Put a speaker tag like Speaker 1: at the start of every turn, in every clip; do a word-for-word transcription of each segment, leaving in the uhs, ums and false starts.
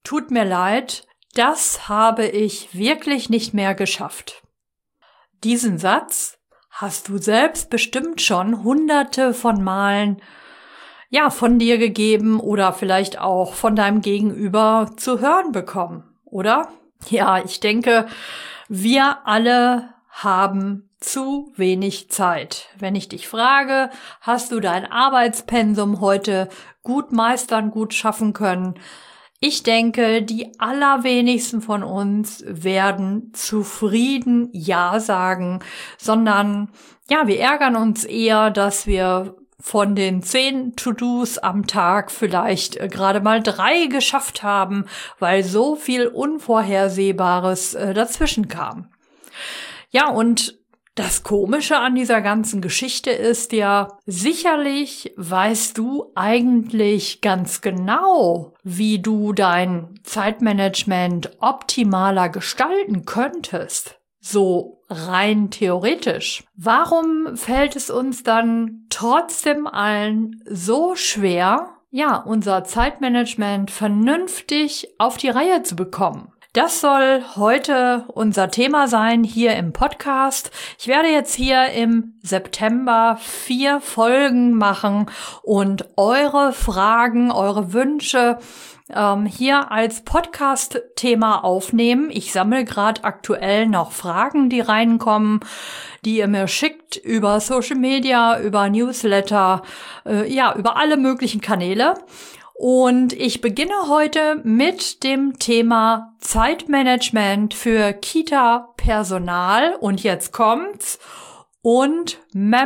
Speaker 1: tut mir leid, das habe ich wirklich nicht mehr geschafft. Diesen Satz hast du selbst bestimmt schon hunderte von Malen ja, von dir gegeben oder vielleicht auch von deinem Gegenüber zu hören bekommen, oder? Ja, ich denke, wir alle haben zu wenig Zeit. Wenn ich dich frage, hast du dein Arbeitspensum heute gut meistern, gut schaffen können? Ich denke, die allerwenigsten von uns werden zufrieden Ja sagen, sondern ja, wir ärgern uns eher, dass wir von den zehn To-Dos am Tag vielleicht äh, gerade mal drei geschafft haben, weil so viel Unvorhersehbares äh, dazwischen kam. Ja, und das Komische an dieser ganzen Geschichte ist ja, sicherlich weißt du eigentlich ganz genau, wie du dein Zeitmanagement optimaler gestalten könntest. So rein theoretisch. Warum fällt es uns dann trotzdem allen so schwer, ja, unser Zeitmanagement vernünftig auf die Reihe zu bekommen? Das soll heute unser Thema sein hier im Podcast. Ich werde jetzt hier im September vier Folgen machen und eure Fragen, eure Wünsche ähm, hier als Podcast-Thema aufnehmen. Ich sammle gerade aktuell noch Fragen, die reinkommen, die ihr mir schickt über Social Media, über Newsletter, äh, ja, über alle möglichen Kanäle. Und ich beginne heute mit dem Thema Zeitmanagement für Kita-Personal und jetzt kommt's und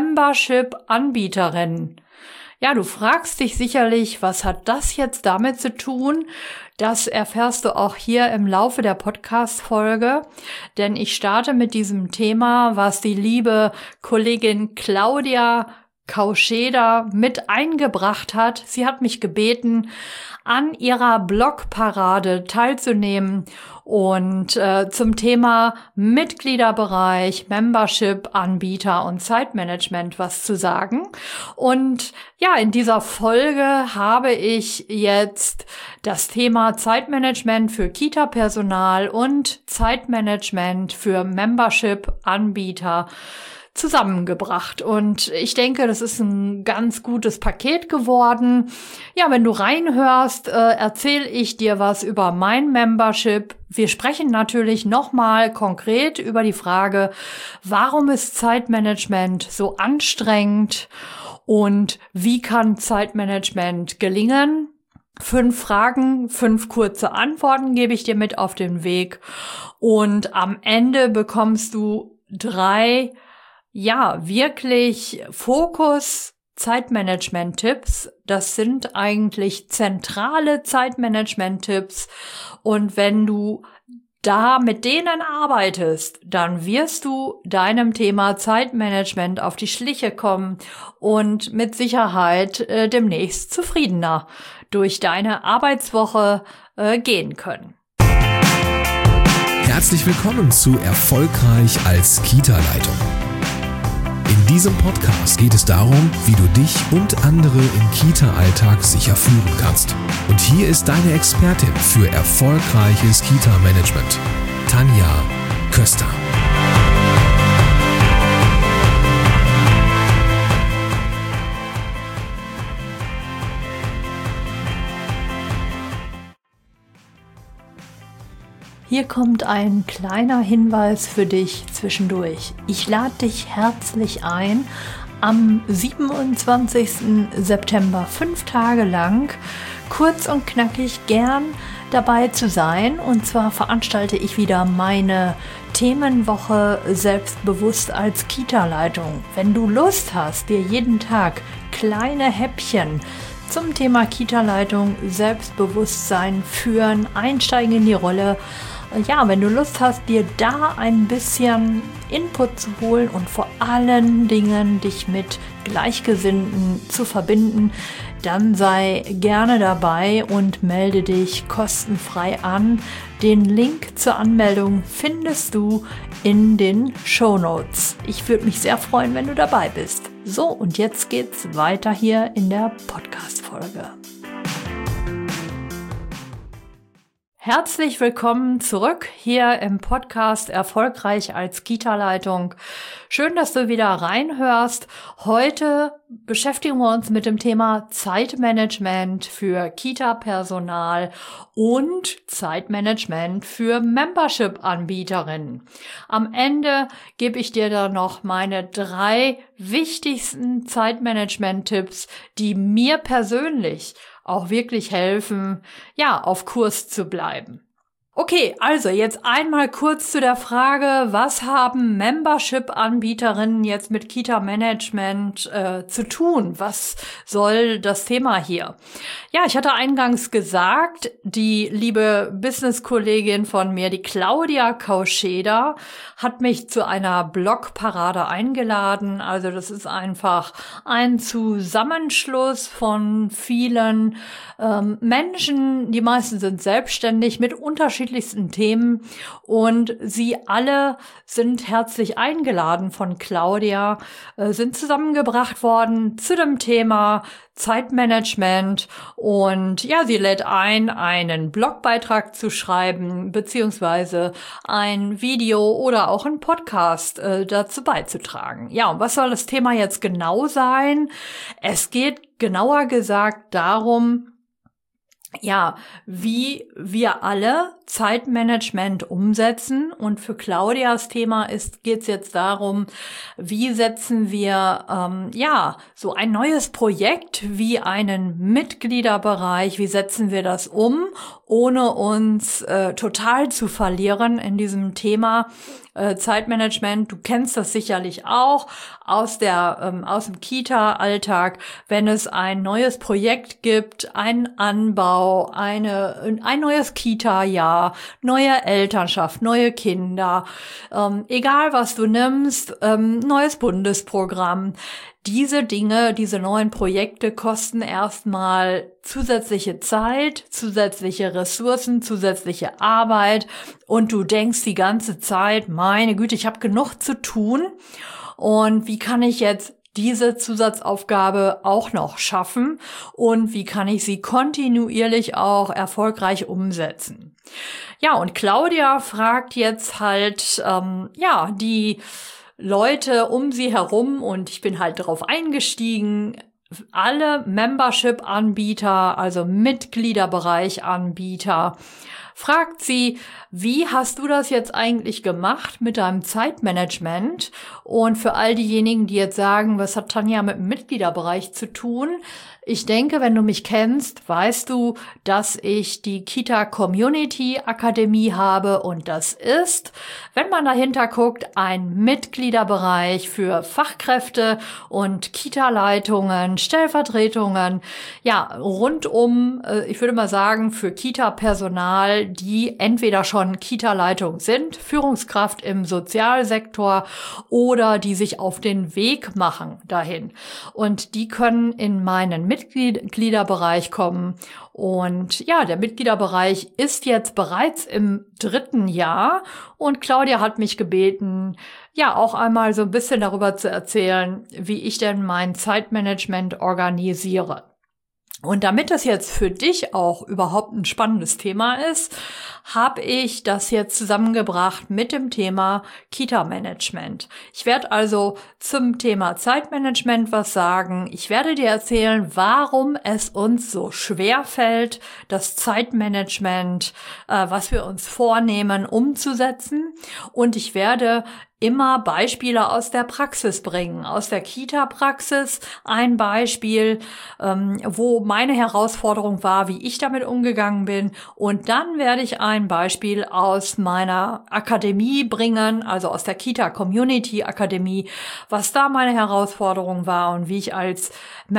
Speaker 1: Membership-Anbieterinnen. Ja, du fragst dich sicherlich, was hat das jetzt damit zu tun? Das erfährst du auch hier im Laufe der Podcast-Folge, denn ich starte mit diesem Thema, was die liebe Kollegin Claudia Kauscheder mit eingebracht hat. Sie hat mich gebeten, an ihrer Blogparade teilzunehmen und äh, zum Thema Mitgliederbereich, Membership, Anbieter und Zeitmanagement was zu sagen. Und ja, in dieser Folge habe ich jetzt das Thema Zeitmanagement für Kita-Personal und Zeitmanagement für Membership-Anbieter zusammengebracht. Und ich denke, das ist ein ganz gutes Paket geworden. Ja, wenn du reinhörst, äh, erzähle ich dir was über mein Membership. Wir sprechen natürlich nochmal konkret über die Frage, warum ist Zeitmanagement so anstrengend und wie kann Zeitmanagement gelingen? Fünf Fragen, fünf kurze Antworten gebe ich dir mit auf den Weg. Und am Ende bekommst du drei Ja, wirklich Fokus Zeitmanagement-Tipps. Das sind eigentlich zentrale Zeitmanagement-Tipps. Und wenn du da mit denen arbeitest, dann wirst du deinem Thema Zeitmanagement auf die Schliche kommen und mit Sicherheit äh, demnächst zufriedener durch deine Arbeitswoche äh, gehen können.
Speaker 2: Herzlich willkommen zu Erfolgreich als Kita-Leitung. In diesem Podcast geht es darum, wie du dich und andere im Kita-Alltag sicher führen kannst. Und hier ist deine Expertin für erfolgreiches Kita-Management, Tanja Köster.
Speaker 1: Hier kommt ein kleiner Hinweis für dich zwischendurch. Ich lade dich herzlich ein, am siebenundzwanzigsten September fünf Tage lang kurz und knackig gern dabei zu sein. Und zwar veranstalte ich wieder meine Themenwoche Selbstbewusst als Kita-Leitung. Wenn du Lust hast, dir jeden Tag kleine Häppchen zum Thema Kita-Leitung, Selbstbewusstsein führen, einsteigen in die Rolle. Ja, wenn du Lust hast, dir da ein bisschen Input zu holen und vor allen Dingen dich mit Gleichgesinnten zu verbinden, dann sei gerne dabei und melde dich kostenfrei an. Den Link zur Anmeldung findest du in den Shownotes. Ich würde mich sehr freuen, wenn du dabei bist. So, und jetzt geht's weiter hier in der Podcast-Folge. Herzlich willkommen zurück hier im Podcast Erfolgreich als Kita-Leitung. Schön, dass du wieder reinhörst. Heute beschäftigen wir uns mit dem Thema Zeitmanagement für Kita-Personal und Zeitmanagement für Membership-Anbieterinnen. Am Ende gebe ich dir da noch meine drei wichtigsten Zeitmanagement-Tipps, die mir persönlich auch wirklich helfen, ja, auf Kurs zu bleiben. Okay, also jetzt einmal kurz zu der Frage, was haben Membership-Anbieterinnen jetzt mit Kita-Management äh, zu tun? Was soll das Thema hier? Ja, ich hatte eingangs gesagt, die liebe Business-Kollegin von mir, die Claudia Kauscheder, hat mich zu einer Blogparade eingeladen. Also das ist einfach ein Zusammenschluss von vielen ähm, Menschen, die meisten sind selbstständig mit unterschiedlichen unterschiedlichsten Themen und sie alle sind herzlich eingeladen von Claudia, äh, sind zusammengebracht worden zu dem Thema Zeitmanagement und ja, sie lädt ein, einen Blogbeitrag zu schreiben, beziehungsweise ein Video oder auch einen Podcast äh, dazu beizutragen. Ja, und was soll das Thema jetzt genau sein? Es geht genauer gesagt darum, ja, wie wir alle Zeitmanagement umsetzen. Und für Claudias Thema ist geht's jetzt darum, wie setzen wir ähm, ja so ein neues Projekt wie einen Mitgliederbereich, wie setzen wir das um, ohne uns äh, total zu verlieren in diesem Thema äh, Zeitmanagement. Du kennst das sicherlich auch aus der ähm, aus dem Kita-Alltag, wenn es ein neues Projekt gibt, einen Anbau, eine ein neues Kita-Jahr, neue Elternschaft, neue Kinder, ähm, egal was du nimmst, ähm, neues Bundesprogramm. Diese Dinge, diese neuen Projekte kosten erstmal zusätzliche Zeit, zusätzliche Ressourcen, zusätzliche Arbeit und du denkst die ganze Zeit, meine Güte, ich habe genug zu tun und wie kann ich jetzt diese Zusatzaufgabe auch noch schaffen und wie kann ich sie kontinuierlich auch erfolgreich umsetzen? Ja, und Claudia fragt jetzt halt, ähm, ja, die Leute um sie herum und ich bin halt drauf eingestiegen, alle Membership-Anbieter, also Mitgliederbereich-Anbieter, fragt sie, wie hast du das jetzt eigentlich gemacht mit deinem Zeitmanagement? Und für all diejenigen, die jetzt sagen, was hat Tanja mit dem Mitgliederbereich zu tun? Ich denke, wenn du mich kennst, weißt du, dass ich die Kita Community Akademie habe und das ist, wenn man dahinter guckt, ein Mitgliederbereich für Fachkräfte und Kita-Leitungen, Stellvertretungen, ja, rundum, ich würde mal sagen, für Kita-Personal, die entweder schon Kita-Leitung sind, Führungskraft im Sozialsektor oder die sich auf den Weg machen dahin. Und die können in meinen Mitgliederbereich kommen. Und ja, der Mitgliederbereich ist jetzt bereits im dritten Jahr und Claudia hat mich gebeten, ja, auch einmal so ein bisschen darüber zu erzählen, wie ich denn mein Zeitmanagement organisiere. Und damit das jetzt für dich auch überhaupt ein spannendes Thema ist, habe ich das jetzt zusammengebracht mit dem Thema Kita-Management. Ich werde also zum Thema Zeitmanagement was sagen. Ich werde dir erzählen, warum es uns so schwer fällt, das Zeitmanagement, äh, was wir uns vornehmen, umzusetzen. Und ich werde immer Beispiele aus der Praxis bringen, aus der Kita-Praxis. Ein Beispiel, ähm, wo meine Herausforderung war, wie ich damit umgegangen bin. Und dann werde ich ein Beispiel aus meiner Akademie bringen, also aus der Kita Community Akademie, was da meine Herausforderung war und wie ich als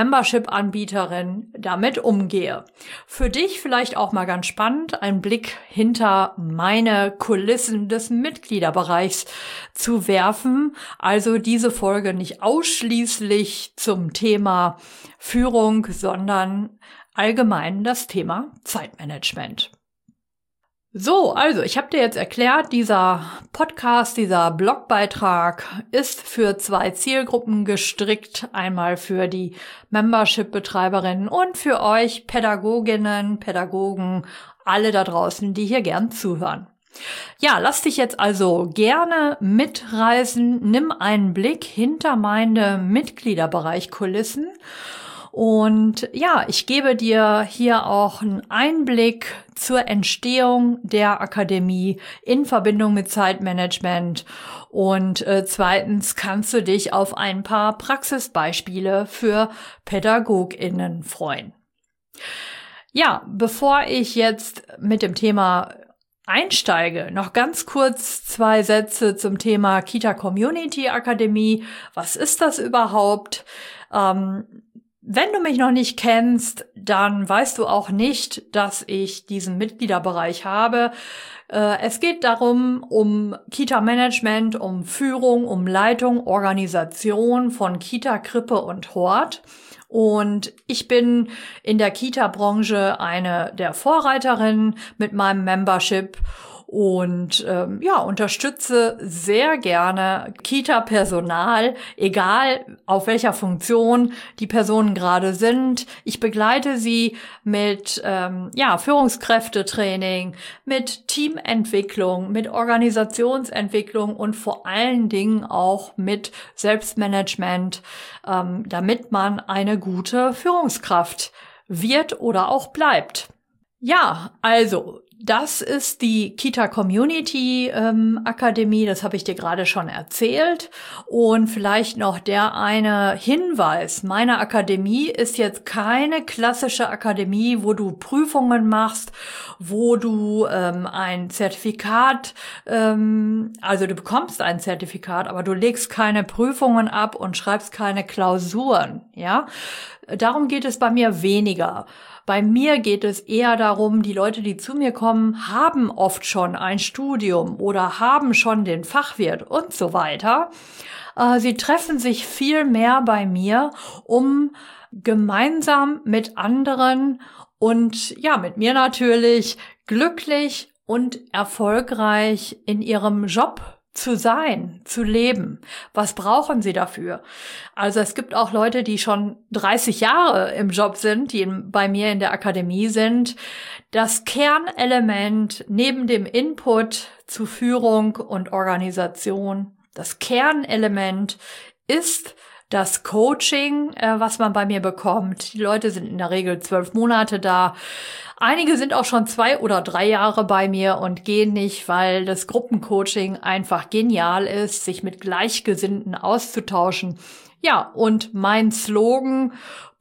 Speaker 1: Membership-Anbieterin damit umgehe. Für dich vielleicht auch mal ganz spannend, ein Blick hinter meine Kulissen des Mitgliederbereichs zu werfen. Also diese Folge nicht ausschließlich zum Thema Führung, sondern allgemein das Thema Zeitmanagement. So, also ich habe dir jetzt erklärt, dieser Podcast, dieser Blogbeitrag ist für zwei Zielgruppen gestrickt. Einmal für die Membership-Betreiberinnen und für euch Pädagoginnen, Pädagogen, alle da draußen, die hier gern zuhören. Ja, lass dich jetzt also gerne mitreißen. Nimm einen Blick hinter meine Mitgliederbereich-Kulissen. Und ja, ich gebe dir hier auch einen Einblick zur Entstehung der Akademie in Verbindung mit Zeitmanagement. Und äh, zweitens kannst du dich auf ein paar Praxisbeispiele für PädagogInnen freuen. Ja, bevor ich jetzt mit dem Thema einsteige, noch ganz kurz zwei Sätze zum Thema Kita Community Akademie. Was ist das überhaupt? Ähm, Wenn du mich noch nicht kennst, dann weißt du auch nicht, dass ich diesen Mitgliederbereich habe. Äh, es geht darum, um Kita-Management, um Führung, um Leitung, Organisation von Kita, Krippe und Hort. Und ich bin in der Kita-Branche eine der Vorreiterinnen mit meinem Membership und ähm, ja, unterstütze sehr gerne Kita-Personal, egal auf welcher Funktion die Personen gerade sind. Ich begleite sie mit ähm, ja, Führungskräftetraining, mit Teamentwicklung, mit Organisationsentwicklung und vor allen Dingen auch mit Selbstmanagement, ähm, damit man eine gute Führungskraft wird oder auch bleibt. Ja, also das ist die Kita Community ähm, Akademie, das habe ich dir gerade schon erzählt. Und vielleicht noch der eine Hinweis. Meine Akademie ist jetzt keine klassische Akademie, wo du Prüfungen machst, wo du ähm, ein Zertifikat, ähm, also du bekommst ein Zertifikat, aber du legst keine Prüfungen ab und schreibst keine Klausuren, ja. Darum geht es bei mir weniger. Bei mir geht es eher darum, die Leute, die zu mir kommen, haben oft schon ein Studium oder haben schon den Fachwirt und so weiter. Sie treffen sich viel mehr bei mir, um gemeinsam mit anderen und ja, mit mir natürlich glücklich und erfolgreich in ihrem Job zu sein, zu leben. Was brauchen sie dafür? Also es gibt auch Leute, die schon dreißig Jahre im Job sind, die bei mir in der Akademie sind. Das Kernelement neben dem Input zu Führung und Organisation, das Kernelement ist das Coaching, äh, was man bei mir bekommt. Die Leute sind in der Regel zwölf Monate da. Einige sind auch schon zwei oder drei Jahre bei mir und gehen nicht, weil das Gruppencoaching einfach genial ist, sich mit Gleichgesinnten auszutauschen. Ja, und mein Slogan,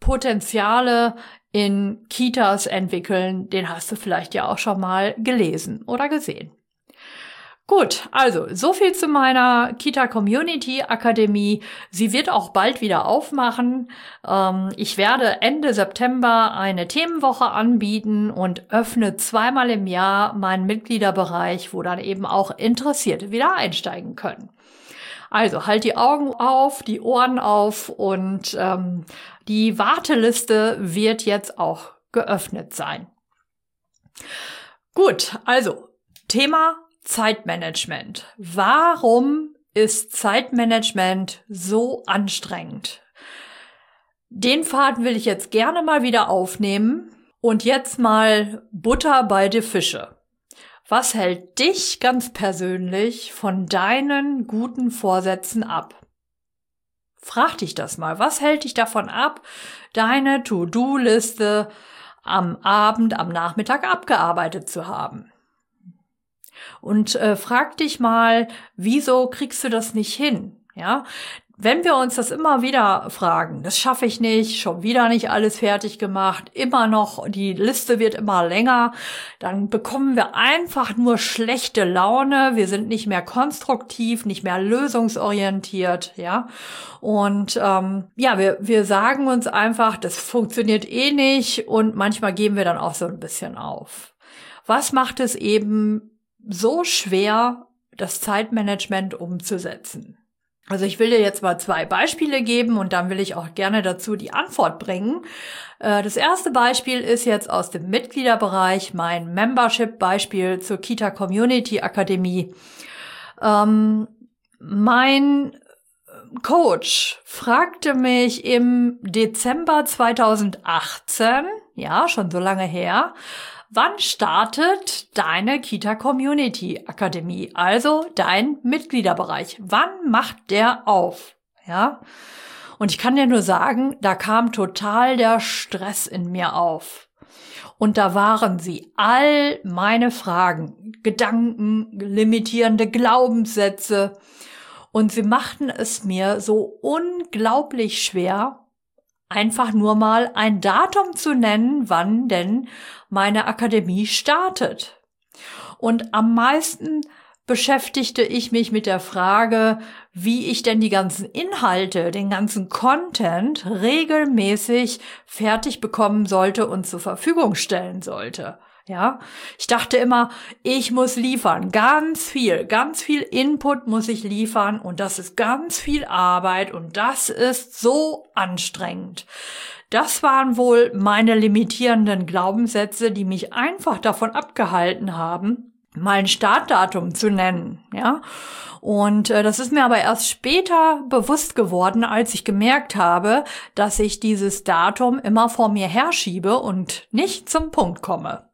Speaker 1: Potenziale in Kitas entwickeln, den hast du vielleicht ja auch schon mal gelesen oder gesehen. Gut, also so viel zu meiner Kita Community Akademie. Sie wird auch bald wieder aufmachen. Ähm, ich werde Ende September eine Themenwoche anbieten und öffne zweimal im Jahr meinen Mitgliederbereich, wo dann eben auch Interessierte wieder einsteigen können. Also halt die Augen auf, die Ohren auf und ähm, die Warteliste wird jetzt auch geöffnet sein. Gut, also Thema Zeitmanagement. Warum ist Zeitmanagement so anstrengend? Den Faden will ich jetzt gerne mal wieder aufnehmen und jetzt mal Butter bei die Fische. Was hält dich ganz persönlich von deinen guten Vorsätzen ab? Frag dich das mal. Was hält dich davon ab, deine To-Do-Liste am Abend, am Nachmittag abgearbeitet zu haben? Und äh, frag dich mal, wieso kriegst du das nicht hin? Ja, wenn wir uns das immer wieder fragen, das schaffe ich nicht, schon wieder nicht alles fertig gemacht, immer noch, die Liste wird immer länger, dann bekommen wir einfach nur schlechte Laune, wir sind nicht mehr konstruktiv, nicht mehr lösungsorientiert, ja. Und ähm, ja, wir wir sagen uns einfach, das funktioniert eh nicht und manchmal geben wir dann auch so ein bisschen auf. Was macht es eben so schwer, das Zeitmanagement umzusetzen? Also ich will dir jetzt mal zwei Beispiele geben und dann will ich auch gerne dazu die Antwort bringen. Das erste Beispiel ist jetzt aus dem Mitgliederbereich, mein Membership-Beispiel zur Kita Community Akademie. Ähm, mein Coach fragte mich im Dezember zweitausendachtzehn, ja, schon so lange her, wann startet deine Kita Community Akademie, also dein Mitgliederbereich? Wann macht der auf? Ja? Und ich kann dir nur sagen, da kam total der Stress in mir auf. Und da waren sie, all meine Fragen, Gedanken, limitierende Glaubenssätze. Und sie machten es mir so unglaublich schwer, einfach nur mal ein Datum zu nennen, wann denn meine Akademie startet. Und am meisten beschäftigte ich mich mit der Frage, wie ich denn die ganzen Inhalte, den ganzen Content regelmäßig fertig bekommen sollte und zur Verfügung stellen sollte. Ja, ich dachte immer, ich muss liefern, ganz viel, ganz viel Input muss ich liefern und das ist ganz viel Arbeit und das ist so anstrengend. Das waren wohl meine limitierenden Glaubenssätze, die mich einfach davon abgehalten haben, mal ein Startdatum zu nennen, ja. Und äh, das ist mir aber erst später bewusst geworden, als ich gemerkt habe, dass ich dieses Datum immer vor mir herschiebe und nicht zum Punkt komme.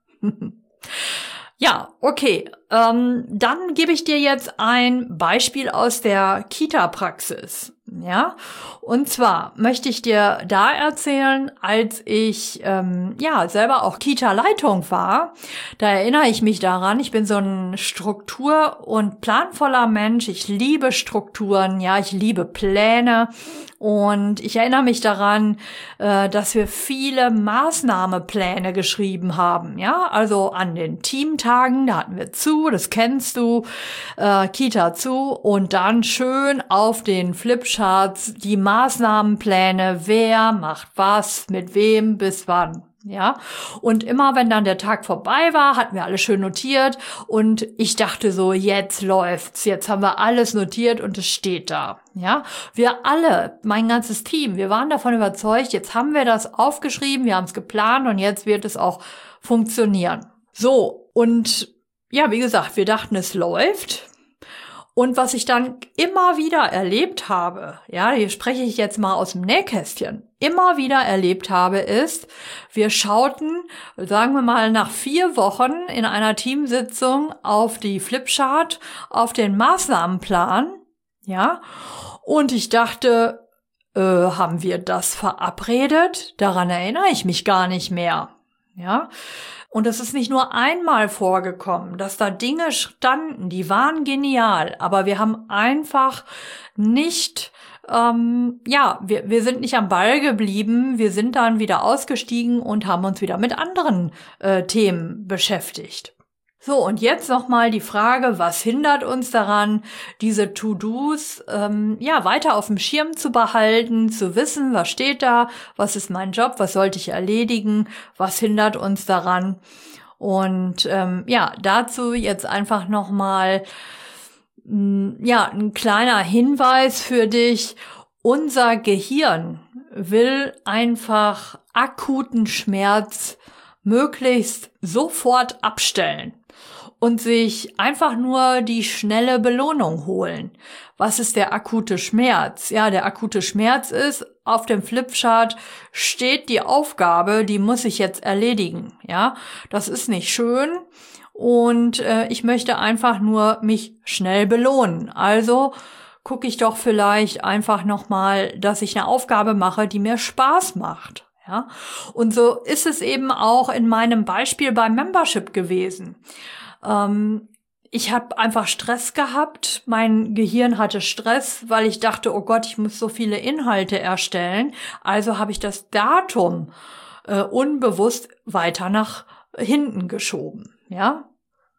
Speaker 1: Ja, okay. Ähm, dann gebe ich dir jetzt ein Beispiel aus der Kita-Praxis. Ja, und zwar möchte ich dir da erzählen, als ich ähm, ja selber auch Kita-Leitung war. Da erinnere ich mich daran. Ich bin so ein Struktur- und planvoller Mensch. Ich liebe Strukturen. Ja, ich liebe Pläne. Und ich erinnere mich daran, äh, dass wir viele Maßnahmepläne geschrieben haben. Ja, also an den Teamtagen, da hatten wir zu, das kennst du, äh, Kita zu und dann schön auf den Flipcharts die Maßnahmenpläne, wer macht was, mit wem, bis wann. Ja, und immer wenn dann der Tag vorbei war, hatten wir alles schön notiert und ich dachte so, jetzt läuft's, jetzt haben wir alles notiert und es steht da. Ja, wir alle, mein ganzes Team, wir waren davon überzeugt, jetzt haben wir das aufgeschrieben, wir haben es geplant und jetzt wird es auch funktionieren. So, und ja, wie gesagt, wir dachten, es läuft. Und was ich dann immer wieder erlebt habe, ja, hier spreche ich jetzt mal aus dem Nähkästchen, immer wieder erlebt habe, ist, wir schauten, sagen wir mal, nach vier Wochen in einer Teamsitzung auf die Flipchart, auf den Maßnahmenplan, ja, und ich dachte, äh, haben wir das verabredet? Daran erinnere ich mich gar nicht mehr, ja. Und es ist nicht nur einmal vorgekommen, dass da Dinge standen, die waren genial, aber wir haben einfach nicht, ähm, ja, wir, wir sind nicht am Ball geblieben, wir sind dann wieder ausgestiegen und haben uns wieder mit anderen äh, Themen beschäftigt. So, und jetzt nochmal die Frage, was hindert uns daran, diese To-Dos ähm, ja weiter auf dem Schirm zu behalten, zu wissen, was steht da, was ist mein Job, was sollte ich erledigen, was hindert uns daran? Und ähm, ja, dazu jetzt einfach nochmal ja, ein kleiner Hinweis für dich. Unser Gehirn will einfach akuten Schmerz möglichst sofort abstellen und sich einfach nur die schnelle Belohnung holen. Was ist der akute Schmerz? Ja, der akute Schmerz ist, auf dem Flipchart steht die Aufgabe, die muss ich jetzt erledigen. Ja, das ist nicht schön und äh, ich möchte einfach nur mich schnell belohnen. Also gucke ich doch vielleicht einfach nochmal, dass ich eine Aufgabe mache, die mir Spaß macht. Ja, und so ist es eben auch in meinem Beispiel beim Membership gewesen. Ähm, ich habe einfach Stress gehabt, mein Gehirn hatte Stress, weil ich dachte, oh Gott, ich muss so viele Inhalte erstellen. Also habe ich das Datum äh, unbewusst weiter nach hinten geschoben. Ja.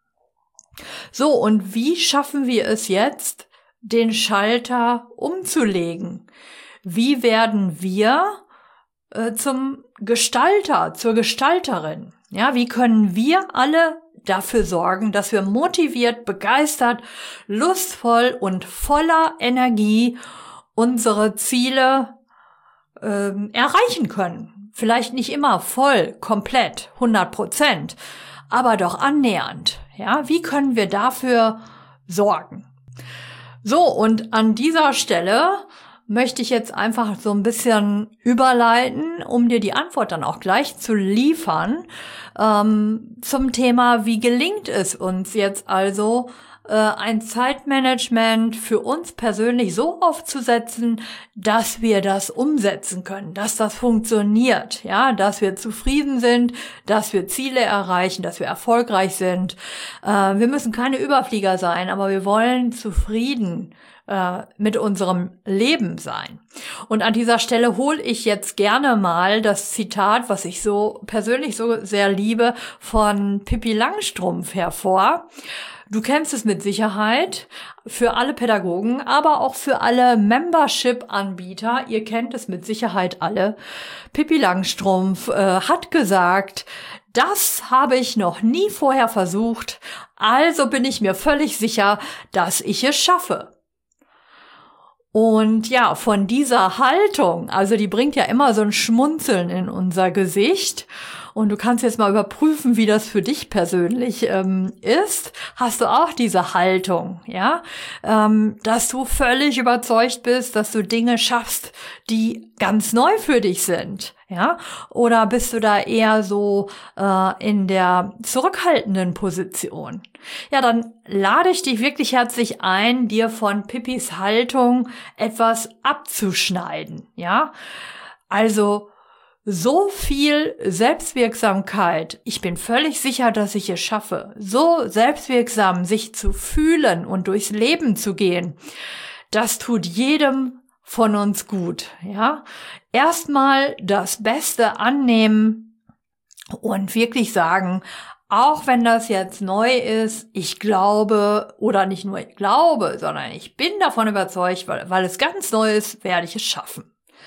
Speaker 1: So, und wie schaffen wir es jetzt, den Schalter umzulegen? Wie werden wir zum Gestalter, zur Gestalterin? Ja, wie können wir alle dafür sorgen, dass wir motiviert, begeistert, lustvoll und voller Energie unsere Ziele ähm, erreichen können. Vielleicht nicht immer voll, komplett, hundert Prozent, aber doch annähernd. Ja, wie können wir dafür sorgen? So, und an dieser Stelle möchte ich jetzt einfach so ein bisschen überleiten, um dir die Antwort dann auch gleich zu liefern, ähm, zum Thema, wie gelingt es uns jetzt also, äh, ein Zeitmanagement für uns persönlich so aufzusetzen, dass wir das umsetzen können, dass das funktioniert, ja, dass wir zufrieden sind, dass wir Ziele erreichen, dass wir erfolgreich sind. Äh, wir müssen keine Überflieger sein, aber wir wollen zufrieden mit unserem Leben sein. Und an dieser Stelle hole ich jetzt gerne mal das Zitat, was ich so persönlich so sehr liebe, von Pippi Langstrumpf hervor. Du kennst es mit Sicherheit, für alle Pädagogen, aber auch für alle Membership-Anbieter. Ihr kennt es mit Sicherheit alle. Pippi Langstrumpf äh, hat gesagt, das habe ich noch nie vorher versucht, also bin ich mir völlig sicher, dass ich es schaffe. Und ja, von dieser Haltung, also die bringt ja immer so ein Schmunzeln in unser Gesicht. Und du kannst jetzt mal überprüfen, wie das für dich persönlich ähm, ist. Hast du auch diese Haltung, ja, ähm, dass du völlig überzeugt bist, dass du Dinge schaffst, die ganz neu für dich sind, ja? Oder bist du da eher so äh, in der zurückhaltenden Position? Ja, dann lade ich dich wirklich herzlich ein, dir von Pippis Haltung etwas abzuschneiden, ja? Also so viel Selbstwirksamkeit. Ich bin völlig sicher, dass ich es schaffe. So selbstwirksam sich zu fühlen und durchs Leben zu gehen. Das tut jedem von uns gut, ja. Erstmal das Beste annehmen und wirklich sagen, auch wenn das jetzt neu ist, ich glaube, oder nicht nur ich glaube, sondern ich bin davon überzeugt, weil, weil es ganz neu ist, werde ich es schaffen.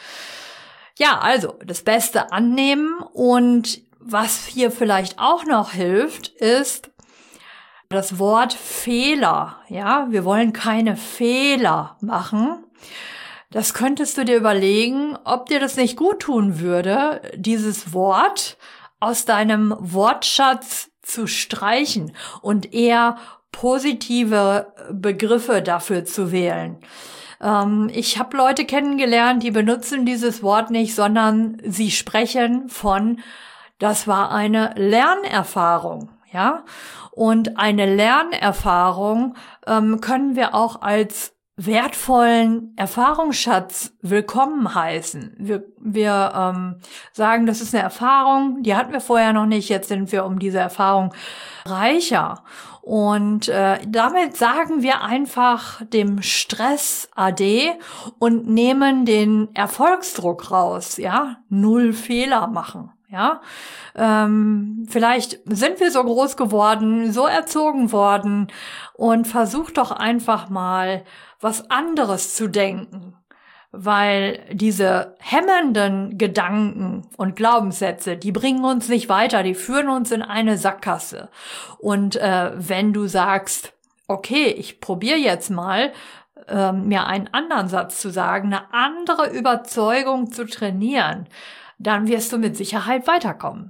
Speaker 1: Ja, also das Beste annehmen, und was hier vielleicht auch noch hilft, ist das Wort Fehler. Ja, wir wollen keine Fehler machen. Das könntest du dir überlegen, ob dir das nicht gut tun würde, dieses Wort aus deinem Wortschatz zu streichen und eher positive Begriffe dafür zu wählen. Ich habe Leute kennengelernt, die benutzen dieses Wort nicht, sondern sie sprechen von, das war eine Lernerfahrung, ja. Und eine Lernerfahrung ähm, können wir auch als wertvollen Erfahrungsschatz willkommen heißen. Wir, wir ähm, sagen, das ist eine Erfahrung, die hatten wir vorher noch nicht, jetzt sind wir um diese Erfahrung reicher. Und äh, damit sagen wir einfach dem Stress Ade und nehmen den Erfolgsdruck raus, ja, null Fehler machen, ja. Ähm, vielleicht sind wir so groß geworden, so erzogen worden, und versuch doch einfach mal was anderes zu denken. Weil diese hemmenden Gedanken und Glaubenssätze, die bringen uns nicht weiter, die führen uns in eine Sackgasse. Und äh, wenn du sagst, okay, ich probiere jetzt mal, äh, mir einen anderen Satz zu sagen, eine andere Überzeugung zu trainieren, dann wirst du mit Sicherheit weiterkommen.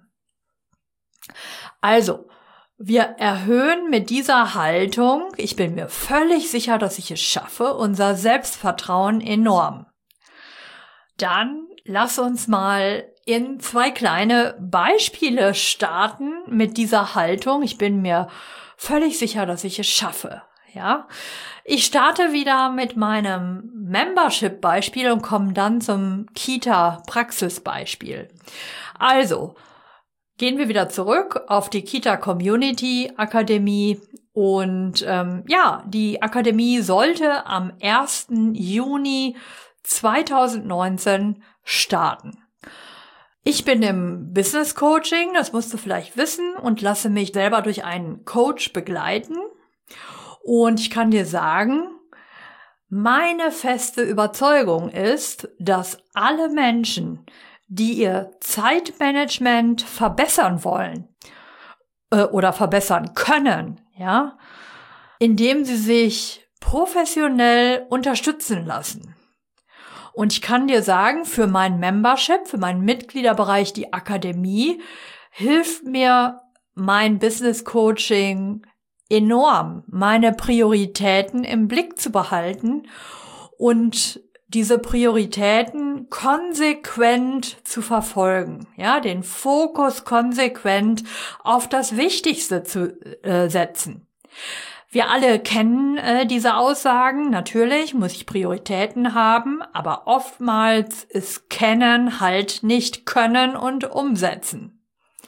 Speaker 1: Also, wir erhöhen mit dieser Haltung, ich bin mir völlig sicher, dass ich es schaffe, unser Selbstvertrauen enorm. Dann lass uns mal in zwei kleine Beispiele starten mit dieser Haltung. Ich bin mir völlig sicher, dass ich es schaffe. Ja, ich starte wieder mit meinem Membership-Beispiel und komme dann zum Kita-Praxis-Beispiel. Also, gehen wir wieder zurück auf die Kita-Community-Akademie. Und ähm, ja, die Akademie sollte am ersten Juni zweitausendneunzehn starten. Ich bin im Business Coaching, das musst du vielleicht wissen, und lasse mich selber durch einen Coach begleiten. Und ich kann dir sagen, meine feste Überzeugung ist, dass alle Menschen, die ihr Zeitmanagement verbessern wollen, äh, oder verbessern können, ja, indem sie sich professionell unterstützen lassen. Und ich kann dir sagen, für mein Membership, für meinen Mitgliederbereich, die Akademie, hilft mir mein Business Coaching enorm, meine Prioritäten im Blick zu behalten und diese Prioritäten konsequent zu verfolgen, ja, den Fokus konsequent auf das Wichtigste zu äh, setzen. Wir alle kennen äh, diese Aussagen. Natürlich muss ich Prioritäten haben, aber oftmals ist Kennen halt nicht Können und Umsetzen.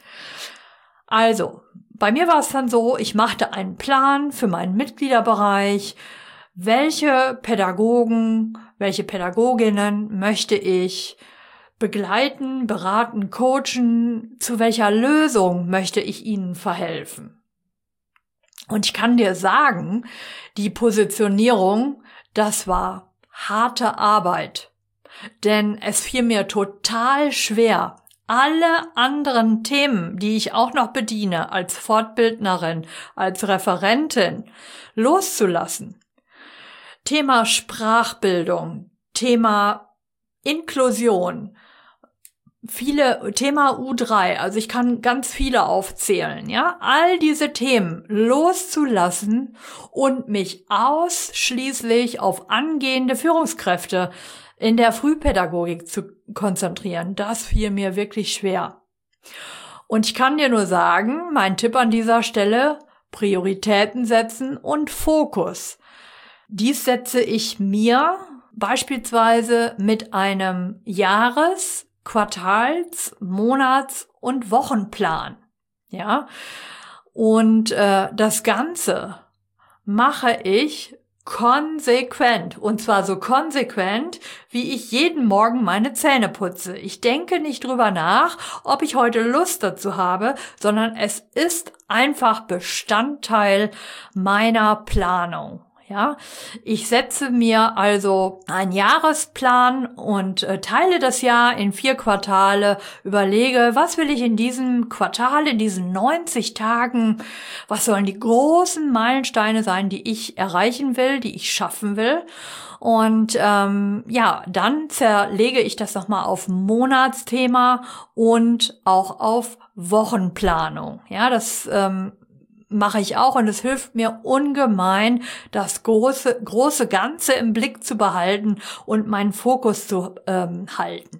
Speaker 1: Also, bei mir war es dann so, ich machte einen Plan für meinen Mitgliederbereich. Welche Pädagogen, welche Pädagoginnen möchte ich begleiten, beraten, coachen? Zu welcher Lösung möchte ich ihnen verhelfen? Und ich kann dir sagen, die Positionierung, das war harte Arbeit. Denn es fiel mir total schwer, alle anderen Themen, die ich auch noch bediene, als Fortbildnerin, als Referentin, loszulassen. Thema Sprachbildung, Thema Inklusion, viele, Thema U drei, also ich kann ganz viele aufzählen, ja, all diese Themen loszulassen und mich ausschließlich auf angehende Führungskräfte in der Frühpädagogik zu konzentrieren, das fiel mir wirklich schwer. Und ich kann dir nur sagen, mein Tipp an dieser Stelle, Prioritäten setzen und Fokus. Dies setze ich mir beispielsweise mit einem Jahres-, Quartals-, Monats- und Wochenplan. Ja, und äh, das Ganze mache ich konsequent. Und zwar so konsequent, wie ich jeden Morgen meine Zähne putze. Ich denke nicht drüber nach, ob ich heute Lust dazu habe, sondern es ist einfach Bestandteil meiner Planung. Ja, ich setze mir also einen Jahresplan und äh, teile das Jahr in vier Quartale, überlege, was will ich in diesem Quartal, in diesen neunzig Tagen, was sollen die großen Meilensteine sein, die ich erreichen will, die ich schaffen will. Und ähm, ja, dann zerlege ich das nochmal auf Monatsthema und auch auf Wochenplanung. Ja, das ähm, mache ich auch und es hilft mir ungemein, das große große Ganze im Blick zu behalten und meinen Fokus zu ähm, halten.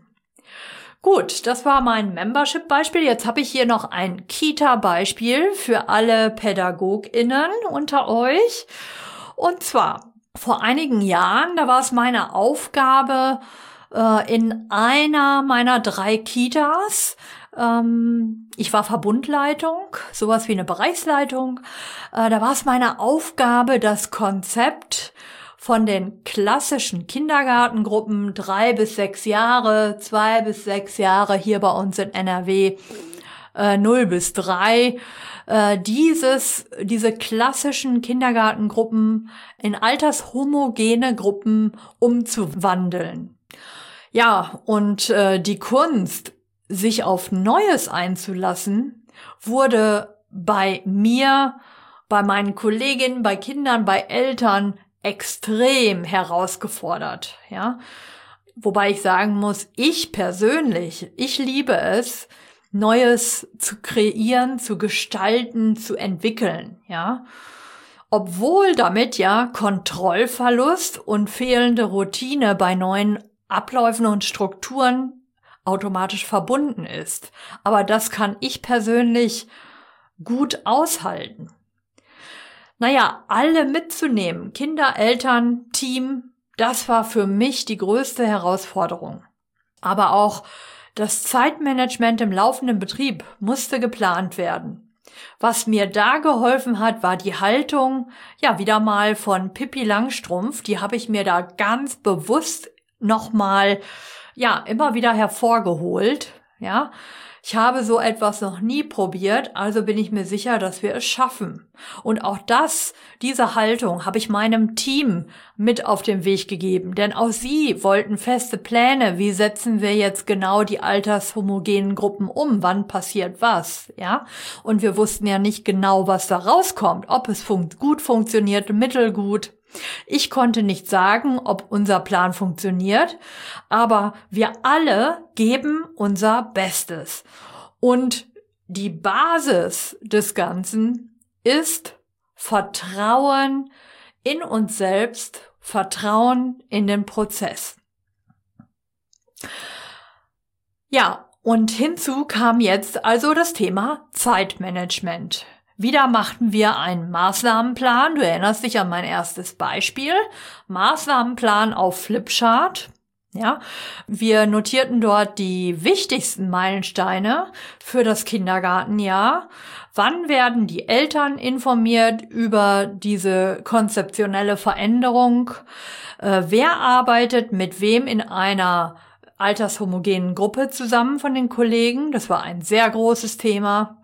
Speaker 1: Gut, das war mein Membership-Beispiel. Jetzt habe ich hier noch ein Kita-Beispiel für alle PädagogInnen unter euch. Und zwar, vor einigen Jahren, da war es meine Aufgabe, äh, in einer meiner drei Kitas, ich war Verbundleitung, sowas wie eine Bereichsleitung. Da war es meine Aufgabe, das Konzept von den klassischen Kindergartengruppen, drei bis sechs Jahre, zwei bis sechs Jahre hier bei uns in N R W, null bis drei, dieses, diese klassischen Kindergartengruppen in altershomogene Gruppen umzuwandeln. Ja, und die Kunst, sich auf Neues einzulassen, wurde bei mir, bei meinen Kolleginnen, bei Kindern, bei Eltern extrem herausgefordert, ja. Wobei ich sagen muss, ich persönlich, ich liebe es, Neues zu kreieren, zu gestalten, zu entwickeln, ja. Obwohl damit ja Kontrollverlust und fehlende Routine bei neuen Abläufen und Strukturen automatisch verbunden ist. Aber das kann ich persönlich gut aushalten. Naja, alle mitzunehmen, Kinder, Eltern, Team, das war für mich die größte Herausforderung. Aber auch das Zeitmanagement im laufenden Betrieb musste geplant werden. Was mir da geholfen hat, war die Haltung, ja, wieder mal von Pippi Langstrumpf. Die habe ich mir da ganz bewusst nochmal ja, immer wieder hervorgeholt, ja. Ich habe so etwas noch nie probiert, also bin ich mir sicher, dass wir es schaffen. Und auch das, diese Haltung habe ich meinem Team mit auf den Weg gegeben, denn auch sie wollten feste Pläne, wie setzen wir jetzt genau die altershomogenen Gruppen um, wann passiert was, ja? Und wir wussten ja nicht genau, was da rauskommt, ob es fun- gut funktioniert, mittelgut. Ich konnte nicht sagen, ob unser Plan funktioniert, aber wir alle geben unser Bestes. Und die Basis des Ganzen ist Vertrauen in uns selbst, Vertrauen in den Prozess. Ja, und hinzu kam jetzt also das Thema Zeitmanagement. Wieder machten wir einen Maßnahmenplan. Du erinnerst dich an mein erstes Beispiel. Maßnahmenplan auf Flipchart. Ja, wir notierten dort die wichtigsten Meilensteine für das Kindergartenjahr. Wann werden die Eltern informiert über diese konzeptionelle Veränderung? Äh, wer arbeitet mit wem in einer altershomogenen Gruppe zusammen von den Kollegen? Das war ein sehr großes Thema.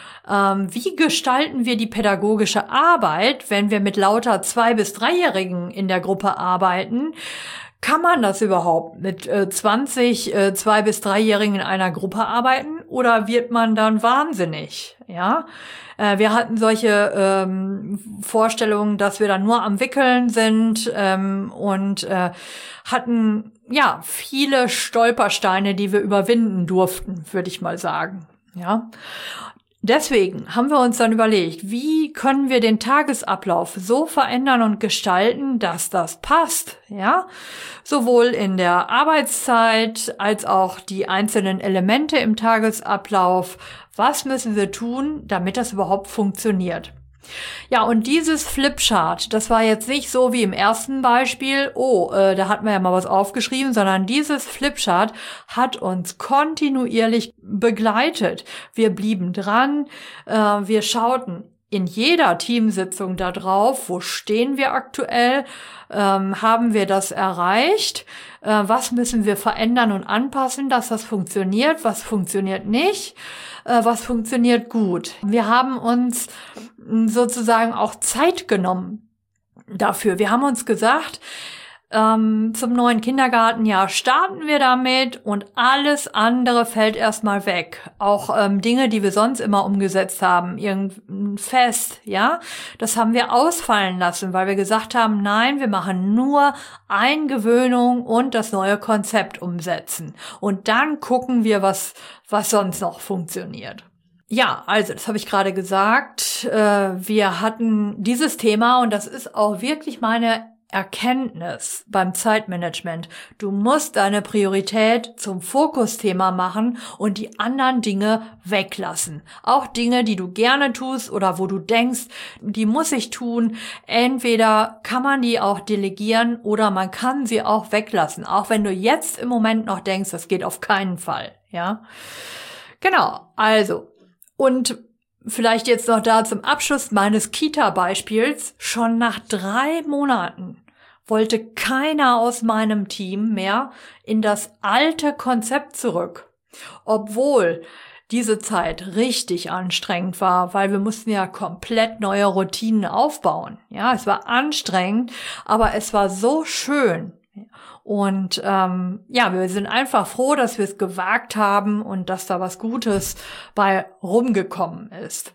Speaker 1: Ähm, wie gestalten wir die pädagogische Arbeit, wenn wir mit lauter Zwei- bis Dreijährigen in der Gruppe arbeiten? Kann man das überhaupt mit äh, zwanzig äh, Zwei- bis Dreijährigen in einer Gruppe arbeiten oder wird man dann wahnsinnig? Ja, äh, wir hatten solche ähm, Vorstellungen, dass wir dann nur am Wickeln sind ähm, und äh, hatten ja viele Stolpersteine, die wir überwinden durften, würde ich mal sagen. Ja. Deswegen haben wir uns dann überlegt, wie können wir den Tagesablauf so verändern und gestalten, dass das passt, ja? Sowohl in der Arbeitszeit als auch die einzelnen Elemente im Tagesablauf. Was müssen wir tun, damit das überhaupt funktioniert? Ja, und dieses Flipchart, das war jetzt nicht so wie im ersten Beispiel, oh, äh, da hatten wir ja mal was aufgeschrieben, sondern dieses Flipchart hat uns kontinuierlich begleitet. Wir blieben dran, äh, wir schauten in jeder Teamsitzung da drauf, wo stehen wir aktuell, ähm, haben wir das erreicht, äh, was müssen wir verändern und anpassen, dass das funktioniert, was funktioniert nicht, äh, was funktioniert gut. Wir haben uns sozusagen auch Zeit genommen dafür. Wir haben uns gesagt, ähm, zum neuen Kindergartenjahr starten wir damit und alles andere fällt erstmal weg. Auch ähm, Dinge, die wir sonst immer umgesetzt haben, irgendein Fest, ja, das haben wir ausfallen lassen, weil wir gesagt haben, nein, wir machen nur Eingewöhnung und das neue Konzept umsetzen. Und dann gucken wir, was, was sonst noch funktioniert. Ja, also das habe ich gerade gesagt. Äh, wir hatten dieses Thema und das ist auch wirklich meine Erkenntnis beim Zeitmanagement. Du musst deine Priorität zum Fokusthema machen und die anderen Dinge weglassen. Auch Dinge, die du gerne tust oder wo du denkst, die muss ich tun. Entweder kann man die auch delegieren oder man kann sie auch weglassen. Auch wenn du jetzt im Moment noch denkst, das geht auf keinen Fall. Ja, genau. Also, und vielleicht jetzt noch da zum Abschluss meines Kita-Beispiels. Schon nach drei Monaten wollte keiner aus meinem Team mehr in das alte Konzept zurück. Obwohl diese Zeit richtig anstrengend war, weil wir mussten ja komplett neue Routinen aufbauen. Ja, es war anstrengend, aber es war so schön. Und ähm, ja, wir sind einfach froh, dass wir es gewagt haben und dass da was Gutes bei rumgekommen ist.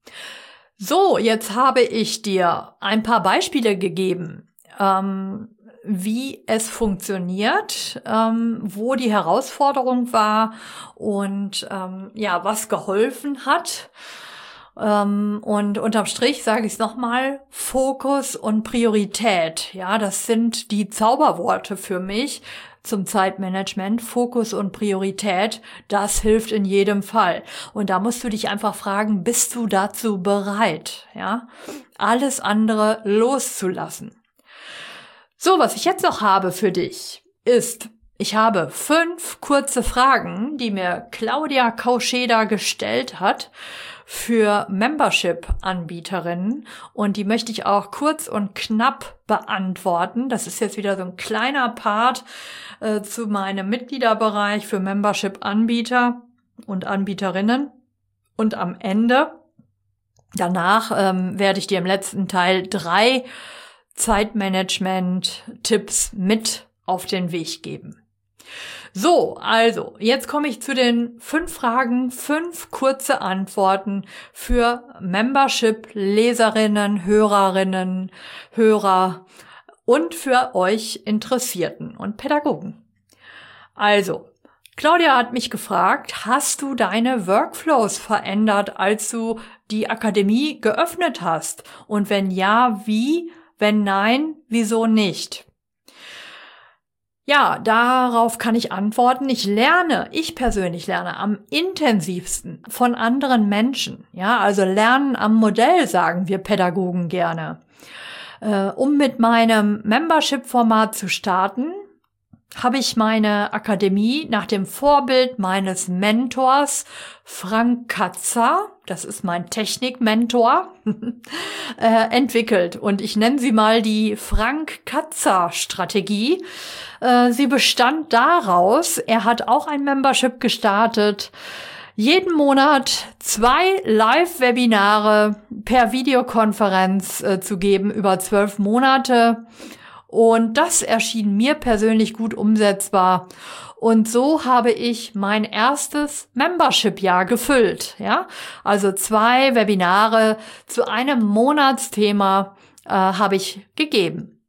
Speaker 1: So, jetzt habe ich dir ein paar Beispiele gegeben, ähm, wie es funktioniert, ähm, wo die Herausforderung war und ähm, ja, was geholfen hat. Ähm, und unterm Strich sage ich es nochmal, Fokus und Priorität. Ja, das sind die Zauberworte für mich zum Zeitmanagement. Fokus und Priorität, das hilft in jedem Fall. Und da musst du dich einfach fragen, bist du dazu bereit? Ja, alles andere loszulassen. So, was ich jetzt noch habe für dich, ist, ich habe fünf kurze Fragen, die mir Claudia Kauscheder gestellt hat, für Membership-Anbieterinnen und die möchte ich auch kurz und knapp beantworten. Das ist jetzt wieder so ein kleiner Part äh, zu meinem Mitgliederbereich für Membership-Anbieter. und Anbieterinnen. Und am Ende, danach, ähm, werde ich dir im letzten Teil drei Zeitmanagement-Tipps mit auf den Weg geben. So, also, jetzt komme ich zu den fünf Fragen, fünf kurze Antworten für Membership-Leserinnen, Hörerinnen, Hörer und für euch Interessierten und Pädagogen. Also, Claudia hat mich gefragt, hast du deine Workflows verändert, als du die Akademie geöffnet hast? Und wenn ja, wie? Wenn nein, wieso nicht? Ja, darauf kann ich antworten. Ich lerne, ich persönlich lerne am intensivsten von anderen Menschen. Ja, also lernen am Modell, sagen wir Pädagogen gerne. Äh, um mit meinem Membership-Format zu starten, habe ich meine Akademie nach dem Vorbild meines Mentors Frank Katzer, das ist mein Technik-Mentor, äh, entwickelt. Und ich nenne sie mal die Frank-Katzer-Strategie. Äh, sie bestand daraus, er hat auch ein Membership gestartet, jeden Monat zwei Live-Webinare per Videokonferenz äh, zu geben über zwölf Monate. Und das erschien mir persönlich gut umsetzbar. Und so habe ich mein erstes Membership-Jahr gefüllt. Ja, also zwei Webinare zu einem Monatsthema äh, habe ich gegeben.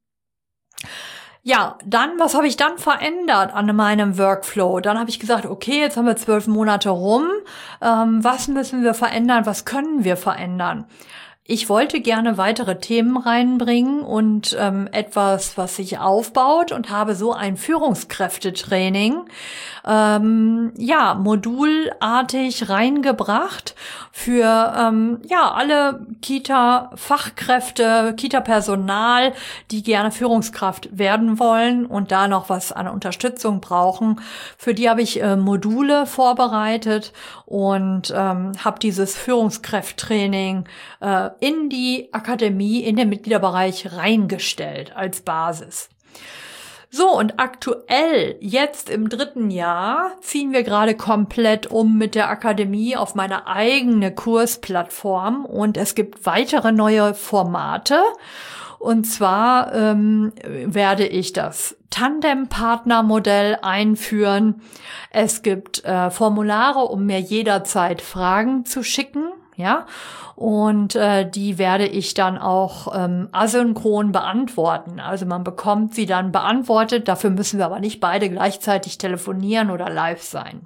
Speaker 1: Ja, dann, was habe ich dann verändert an meinem Workflow? Dann habe ich gesagt, okay, jetzt haben wir zwölf Monate rum. Ähm, was müssen wir verändern? Was können wir verändern? Ich wollte gerne weitere Themen reinbringen und ähm, etwas, was sich aufbaut, und habe so ein Führungskräftetraining ähm, ja modulartig reingebracht für ähm, ja alle Kita-Fachkräfte, Kita-Personal, die gerne Führungskraft werden wollen und da noch was an Unterstützung brauchen. Für die habe ich äh, Module vorbereitet und ähm, habe dieses Führungskräftetraining äh, in die Akademie, in den Mitgliederbereich reingestellt als Basis. So, und aktuell, jetzt im dritten Jahr, ziehen wir gerade komplett um mit der Akademie auf meine eigene Kursplattform, und es gibt weitere neue Formate. Und zwar ähm, werde ich das Tandem-Partner-Modell einführen. Es gibt äh, Formulare, um mir jederzeit Fragen zu schicken. Ja, und äh, die werde ich dann auch ähm, asynchron beantworten. Also man bekommt sie dann beantwortet. Dafür müssen wir aber nicht beide gleichzeitig telefonieren oder live sein.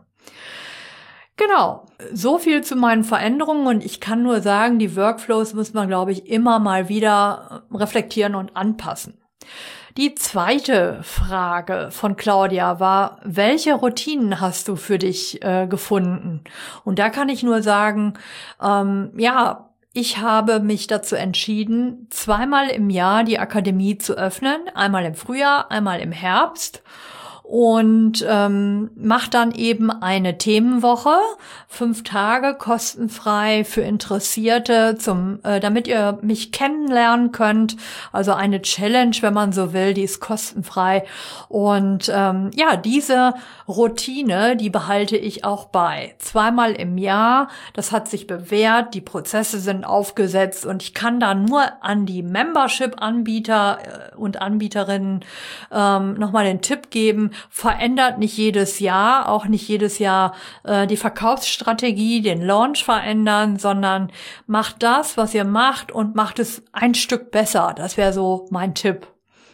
Speaker 1: Genau, so viel zu meinen Veränderungen, und ich kann nur sagen, die Workflows muss man, glaube ich, immer mal wieder reflektieren und anpassen. Die zweite Frage von Claudia war, welche Routinen hast du für dich äh, gefunden? Und da kann ich nur sagen, ähm, ja, ich habe mich dazu entschieden, zweimal im Jahr die Akademie zu öffnen, einmal im Frühjahr, einmal im Herbst. Und ähm, macht dann eben eine Themenwoche, fünf Tage kostenfrei für Interessierte, zum, äh, damit ihr mich kennenlernen könnt. Also eine Challenge, wenn man so will, die ist kostenfrei. Und ähm, ja, diese Routine, die behalte ich auch bei. Zweimal im Jahr, das hat sich bewährt, die Prozesse sind aufgesetzt, und ich kann da nur an die Membership-Anbieter und Anbieterinnen ähm, nochmal den Tipp geben: Verändert nicht jedes Jahr, auch nicht jedes Jahr äh, die Verkaufsstrategie, den Launch verändern, sondern macht das, was ihr macht, und macht es ein Stück besser. Das wäre so mein Tipp.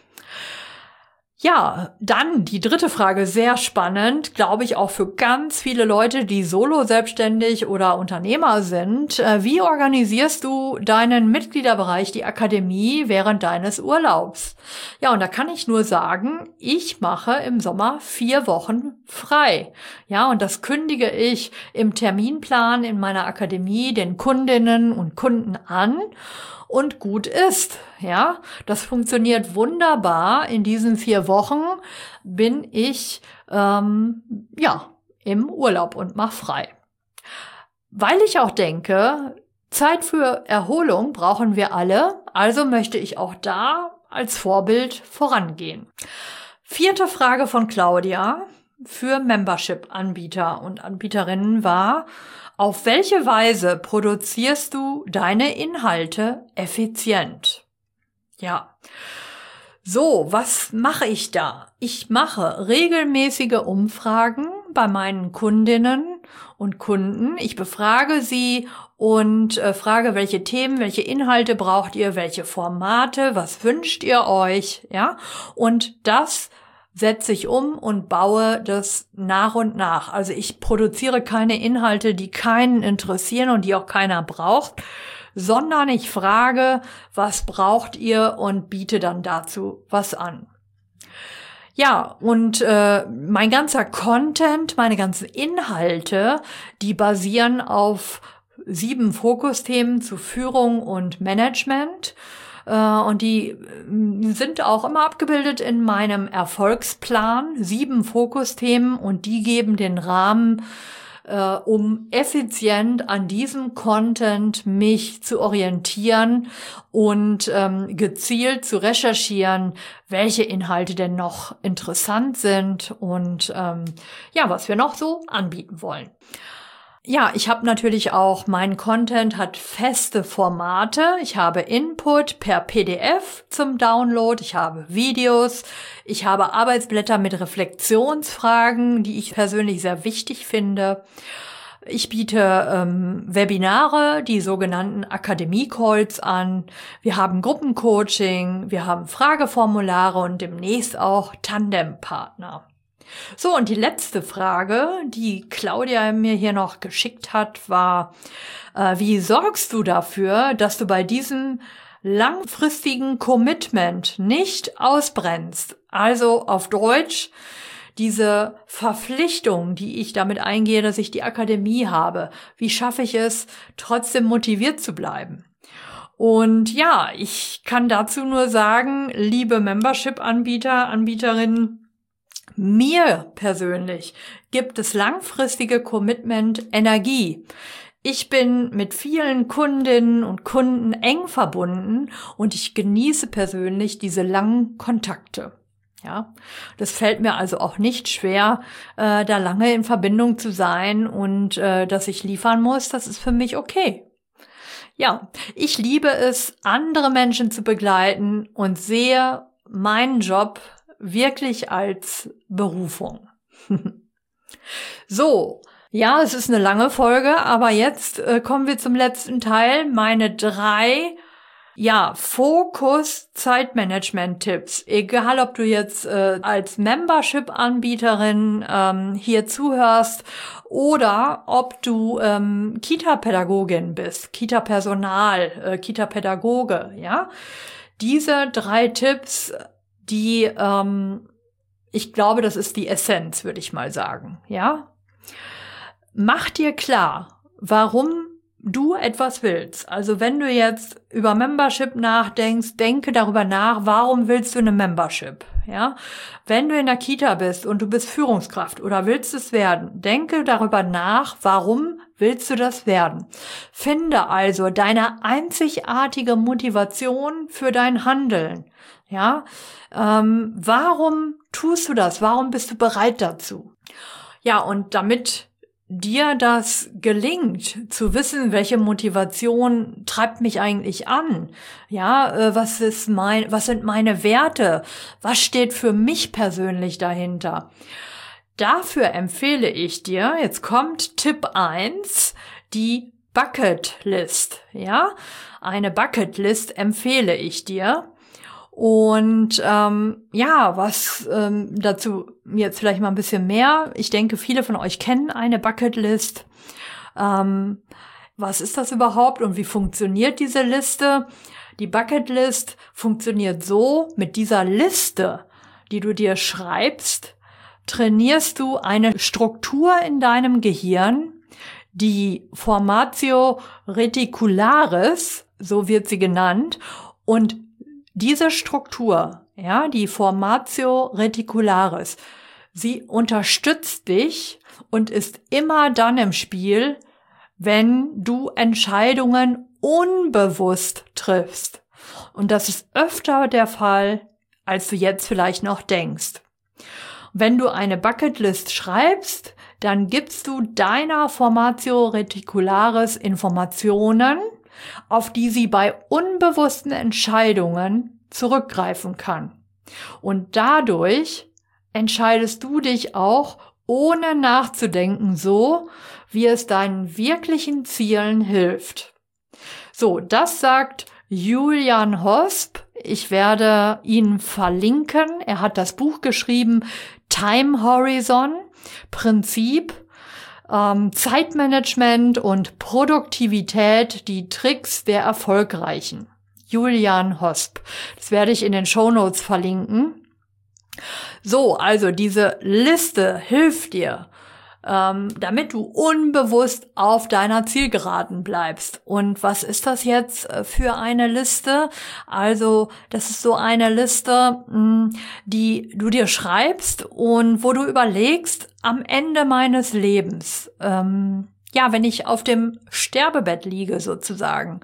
Speaker 1: Ja, dann die dritte Frage, sehr spannend, glaube ich auch für ganz viele Leute, die solo selbstständig oder Unternehmer sind. Wie organisierst du deinen Mitgliederbereich, die Akademie, während deines Urlaubs? Ja, und da kann ich nur sagen, ich mache im Sommer vier Wochen frei. Ja, und das kündige ich im Terminplan in meiner Akademie den Kundinnen und Kunden an. Und gut ist, ja, das funktioniert wunderbar. In diesen vier Wochen bin ich, ähm, ja, im Urlaub und mach frei. Weil ich auch denke, Zeit für Erholung brauchen wir alle, also möchte ich auch da als Vorbild vorangehen. Vierte Frage von Claudia. für Membership-Anbieter und Anbieterinnen war: Auf welche Weise produzierst du deine Inhalte effizient? Ja. So, was mache ich da? Ich mache regelmäßige Umfragen bei meinen Kundinnen und Kunden. Ich befrage sie und äh, frage, welche Themen, welche Inhalte braucht ihr, welche Formate, was wünscht ihr euch, ja? Und das setze ich um und baue das nach und nach. Also ich produziere keine Inhalte, die keinen interessieren und die auch keiner braucht, sondern ich frage, was braucht ihr, und biete dann dazu was an. Ja, und äh, mein ganzer Content, meine ganzen Inhalte, die basieren auf sieben Fokusthemen zu Führung und Management. Äh, und die sind auch immer abgebildet in meinem Erfolgsplan. Sieben Fokusthemen, und die geben den Rahmen, Uh, um effizient an diesem Content mich zu orientieren und ähm, gezielt zu recherchieren, welche Inhalte denn noch interessant sind und ähm, ja, was wir noch so anbieten wollen. Ja, ich habe natürlich auch, mein Content hat feste Formate. Ich habe Input per P D F zum Download, ich habe Videos, ich habe Arbeitsblätter mit Reflexionsfragen, die ich persönlich sehr wichtig finde. Ich biete ähm, Webinare, die sogenannten Akademie-Calls an. Wir haben Gruppencoaching, wir haben Frageformulare und demnächst auch Tandempartner. So, und die letzte Frage, die Claudia mir hier noch geschickt hat, war: äh, Wie sorgst du dafür, dass du bei diesem langfristigen Commitment nicht ausbrennst? Also auf Deutsch, diese Verpflichtung, die ich damit eingehe, dass ich die Akademie habe. Wie schaffe ich es, trotzdem motiviert zu bleiben? Und ja, ich kann dazu nur sagen, liebe Membership-Anbieter, Anbieterinnen, mir persönlich gibt es langfristige Commitment Energie. Ich bin mit vielen Kundinnen und Kunden eng verbunden und ich genieße persönlich diese langen Kontakte. Ja, das fällt mir also auch nicht schwer, äh, da lange in Verbindung zu sein, und äh, dass ich liefern muss, das ist für mich okay. Ja, ich liebe es, andere Menschen zu begleiten und sehe meinen Job wirklich als Berufung. So, ja, es ist eine lange Folge, aber jetzt äh, kommen wir zum letzten Teil. Meine drei, ja, Fokus-Zeitmanagement-Tipps. Egal, ob du jetzt äh, als Membership-Anbieterin ähm, hier zuhörst oder ob du ähm, Kita-Pädagogin bist, Kita-Personal, äh, Kita-Pädagoge, ja. Diese drei Tipps, die, ähm, ich glaube, das ist die Essenz, würde ich mal sagen, ja. Mach dir klar, warum du etwas willst. Also wenn du jetzt über Membership nachdenkst, denke darüber nach, warum willst du eine Membership, ja. Wenn du in der Kita bist und du bist Führungskraft oder willst es werden, denke darüber nach, warum willst du das werden. Finde also deine einzigartige Motivation für dein Handeln. Ja, ähm, warum tust du das? Warum bist du bereit dazu? Ja, und damit dir das gelingt, zu wissen, welche Motivation treibt mich eigentlich an? Ja, äh, was ist mein, was sind meine Werte? Was steht für mich persönlich dahinter? Dafür empfehle ich dir, jetzt kommt Tipp eins, die Bucket List. Ja, eine Bucket List empfehle ich dir. Und ähm, ja, was ähm, dazu jetzt vielleicht mal ein bisschen mehr. Ich denke, viele von euch kennen eine Bucketlist. Ähm, was ist das überhaupt und wie funktioniert diese Liste? Die Bucketlist funktioniert so: Mit dieser Liste, die du dir schreibst, trainierst du eine Struktur in deinem Gehirn, die Formatio Reticularis, so wird sie genannt, und diese Struktur, ja, die Formatio Reticularis, sie unterstützt dich und ist immer dann im Spiel, wenn du Entscheidungen unbewusst triffst. Und das ist öfter der Fall, als du jetzt vielleicht noch denkst. Wenn du eine Bucketlist schreibst, dann gibst du deiner Formatio Reticularis Informationen, auf die sie bei unbewussten Entscheidungen zurückgreifen kann. Und dadurch entscheidest du dich auch ohne nachzudenken so, wie es deinen wirklichen Zielen hilft. So, das sagt Julian Hosp. Ich werde ihn verlinken. Er hat das Buch geschrieben, Time Horizon, Prinzip, ähm, Zeitmanagement und Produktivität, die Tricks der Erfolgreichen. Julian Hosp. Das werde ich in den Shownotes verlinken. So, also diese Liste hilft dir, ähm, damit du unbewusst auf deiner Zielgeraden bleibst. Und was ist das jetzt für eine Liste? Also, das ist so eine Liste, mh, die du dir schreibst und wo du überlegst, am Ende meines Lebens, ähm, ja, wenn ich auf dem Sterbebett liege sozusagen,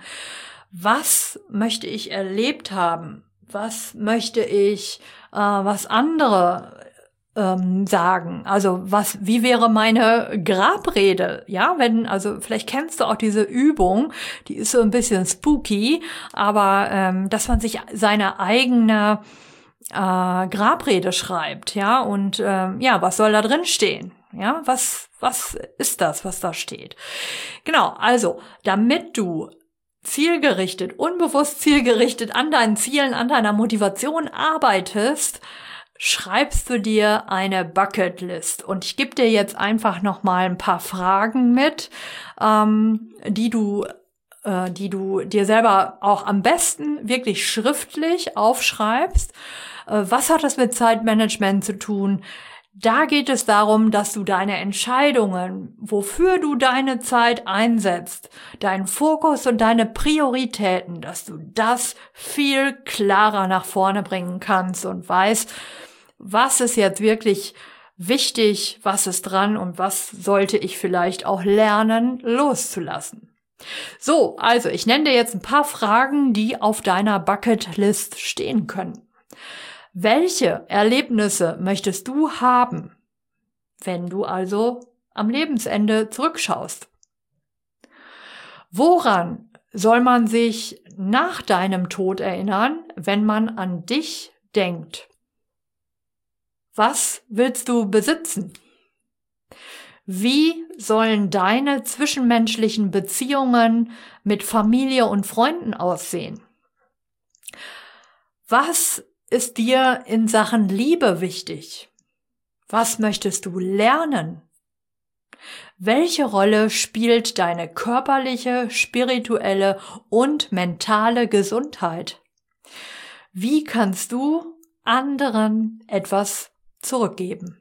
Speaker 1: was möchte ich erlebt haben? Was möchte ich, äh, was andere ähm, sagen? Also was, wie wäre meine Grabrede? Ja, wenn, also vielleicht kennst du auch diese Übung, die ist so ein bisschen spooky, aber ähm, dass man sich seine eigene äh, Grabrede schreibt, ja, und ähm, ja, was soll da drin stehen? Ja, was, was ist das, was da steht? Genau, also damit du zielgerichtet, unbewusst zielgerichtet an deinen Zielen, an deiner Motivation arbeitest, schreibst du dir eine Bucketlist. Und ich gebe dir jetzt einfach noch mal ein paar Fragen mit, ähm, die du, äh, die du dir selber auch am besten wirklich schriftlich aufschreibst. Äh, was hat das mit Zeitmanagement zu tun? Da geht es darum, dass du deine Entscheidungen, wofür du deine Zeit einsetzt, deinen Fokus und deine Prioritäten, dass du das viel klarer nach vorne bringen kannst und weißt, was ist jetzt wirklich wichtig, was ist dran und was sollte ich vielleicht auch lernen, loszulassen. So, also ich nenne dir jetzt ein paar Fragen, die auf deiner Bucketlist stehen können. Welche Erlebnisse möchtest du haben, wenn du also am Lebensende zurückschaust? Woran soll man sich nach deinem Tod erinnern, wenn man an dich denkt? Was willst du besitzen? Wie sollen deine zwischenmenschlichen Beziehungen mit Familie und Freunden aussehen? Was ist dir in Sachen Liebe wichtig? Was möchtest du lernen? Welche Rolle spielt deine körperliche, spirituelle und mentale Gesundheit? Wie kannst du anderen etwas zurückgeben?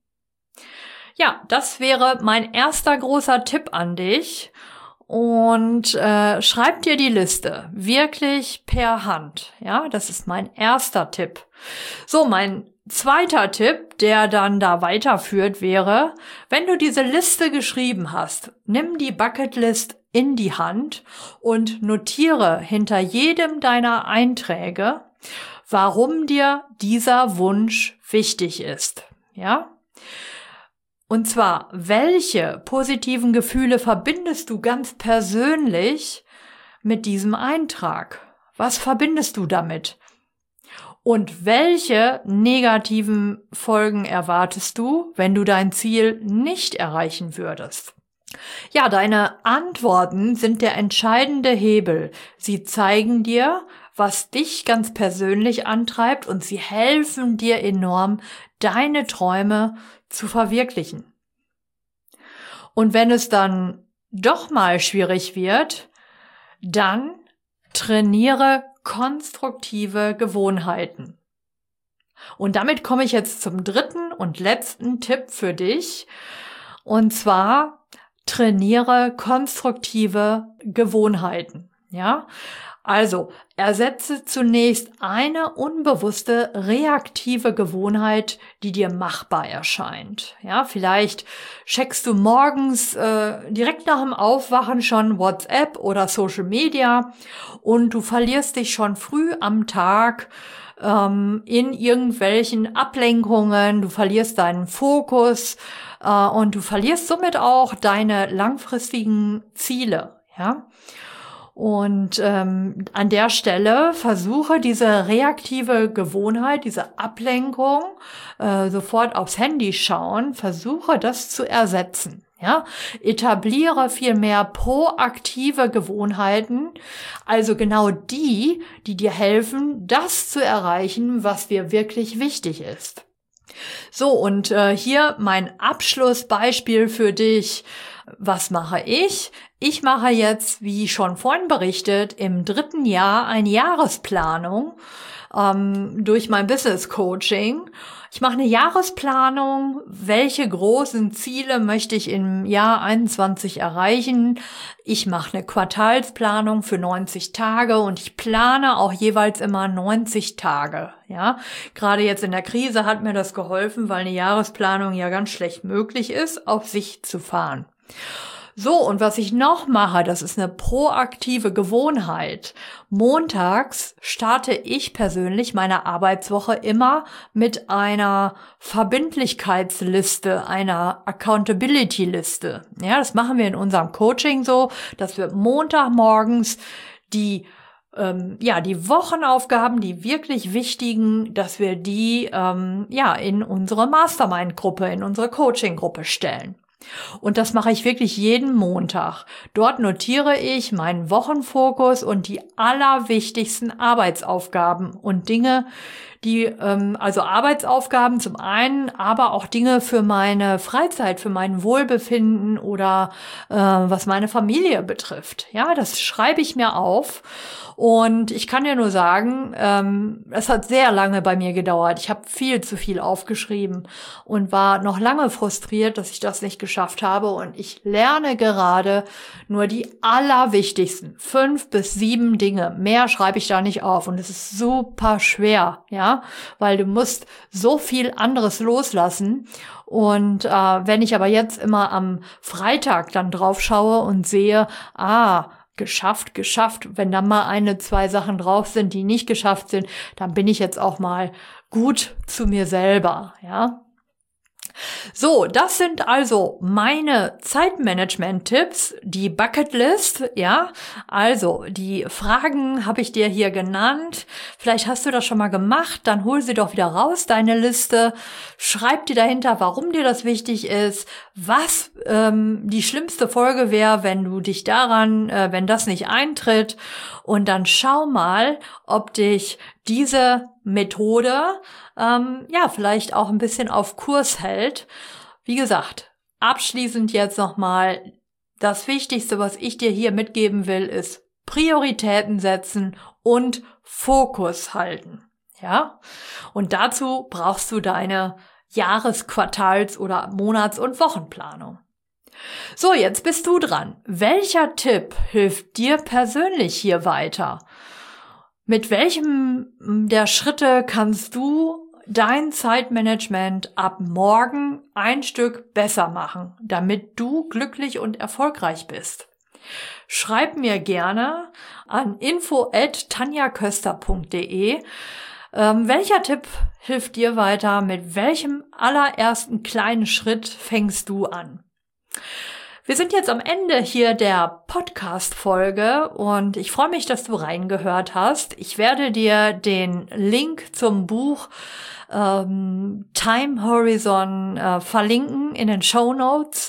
Speaker 1: Ja, das wäre mein erster großer Tipp an dich. Und äh, schreib dir die Liste wirklich per Hand. Ja, das ist mein erster Tipp. So, mein zweiter Tipp, der dann da weiterführt, wäre, wenn du diese Liste geschrieben hast, nimm die Bucketlist in die Hand und notiere hinter jedem deiner Einträge, warum dir dieser Wunsch wichtig ist. Ja? Und zwar, welche positiven Gefühle verbindest du ganz persönlich mit diesem Eintrag? Was verbindest du damit? Und welche negativen Folgen erwartest du, wenn du dein Ziel nicht erreichen würdest? Ja, deine Antworten sind der entscheidende Hebel. Sie zeigen dir, was dich ganz persönlich antreibt und sie helfen dir enorm, deine Träume zu verwirklichen. Und wenn es dann doch mal schwierig wird, dann trainiere konstruktive Gewohnheiten. Und damit komme ich jetzt zum dritten und letzten Tipp für dich. Und zwar trainiere konstruktive Gewohnheiten. Ja? Also, ersetze zunächst eine unbewusste, reaktive Gewohnheit, die dir machbar erscheint. Ja, vielleicht checkst du morgens äh, direkt nach dem Aufwachen schon WhatsApp oder Social Media und du verlierst dich schon früh am Tag ähm, in irgendwelchen Ablenkungen, du verlierst deinen Fokus äh, und du verlierst somit auch deine langfristigen Ziele, ja. Und ähm, an der Stelle versuche diese reaktive Gewohnheit, diese Ablenkung, äh, sofort aufs Handy schauen, versuche das zu ersetzen. Ja, etabliere viel mehr proaktive Gewohnheiten, also genau die, die dir helfen, das zu erreichen, was dir wirklich wichtig ist. So, und äh, hier mein Abschlussbeispiel für dich. Was mache ich? Ich mache jetzt, wie schon vorhin berichtet, im dritten Jahr eine Jahresplanung ähm, durch mein Business Coaching. Ich mache eine Jahresplanung, welche großen Ziele möchte ich im Jahr einundzwanzig erreichen. Ich mache eine Quartalsplanung für neunzig Tage und ich plane auch jeweils immer neunzig Tage. Ja, gerade jetzt in der Krise hat mir das geholfen, weil eine Jahresplanung ja ganz schlecht möglich ist, auf Sicht zu fahren. So, und was ich noch mache, das ist eine proaktive Gewohnheit. Montags starte ich persönlich meine Arbeitswoche immer mit einer Verbindlichkeitsliste, einer Accountability-Liste. Ja, das machen wir in unserem Coaching so, dass wir Montagmorgens die ähm, ja, die Wochenaufgaben, die wirklich wichtigen, dass wir die ähm, ja in unsere Mastermind-Gruppe, in unsere Coaching-Gruppe stellen. Und das mache ich wirklich jeden Montag. Dort notiere ich meinen Wochenfokus und die allerwichtigsten Arbeitsaufgaben und Dinge, die, ähm, also Arbeitsaufgaben zum einen, aber auch Dinge für meine Freizeit, für mein Wohlbefinden oder äh, was meine Familie betrifft. Ja, das schreibe ich mir auf. Und ich kann dir nur sagen, ähm, es hat sehr lange bei mir gedauert. Ich habe viel zu viel aufgeschrieben und war noch lange frustriert, dass ich das nicht geschafft habe. Und ich lerne gerade nur die allerwichtigsten fünf bis sieben Dinge. Mehr schreibe ich da nicht auf. Und es ist super schwer, ja, weil du musst so viel anderes loslassen. Und äh, wenn ich aber jetzt immer am Freitag dann drauf schaue und sehe, ah, geschafft, geschafft. Wenn da mal eine, zwei Sachen drauf sind, die nicht geschafft sind, dann bin ich jetzt auch mal gut zu mir selber, ja. So, das sind also meine Zeitmanagement-Tipps, die Bucketlist, ja. Also, die Fragen habe ich dir hier genannt. Vielleicht hast du das schon mal gemacht, dann hol sie doch wieder raus, deine Liste. Schreib dir dahinter, warum dir das wichtig ist, was ähm, die schlimmste Folge wäre, wenn du dich daran, äh, wenn das nicht eintritt. Und dann schau mal, ob dich diese Methode ähm, ja vielleicht auch ein bisschen auf Kurs hält. Wie gesagt, abschließend jetzt nochmal, das Wichtigste, was ich dir hier mitgeben will, ist Prioritäten setzen und Fokus halten. Ja? Und dazu brauchst du deine Jahres-, Quartals- oder Monats- und Wochenplanung. So, jetzt bist du dran. Welcher Tipp hilft dir persönlich hier weiter? Mit welchem der Schritte kannst du dein Zeitmanagement ab morgen ein Stück besser machen, damit du glücklich und erfolgreich bist? Schreib mir gerne an info at tanjaköster punkt de. Ähm, welcher Tipp hilft dir weiter? Mit welchem allerersten kleinen Schritt fängst du an? Wir sind jetzt am Ende hier der Podcast-Folge und ich freue mich, dass du reingehört hast. Ich werde dir den Link zum Buch ähm, Time Horizon äh, verlinken in den Shownotes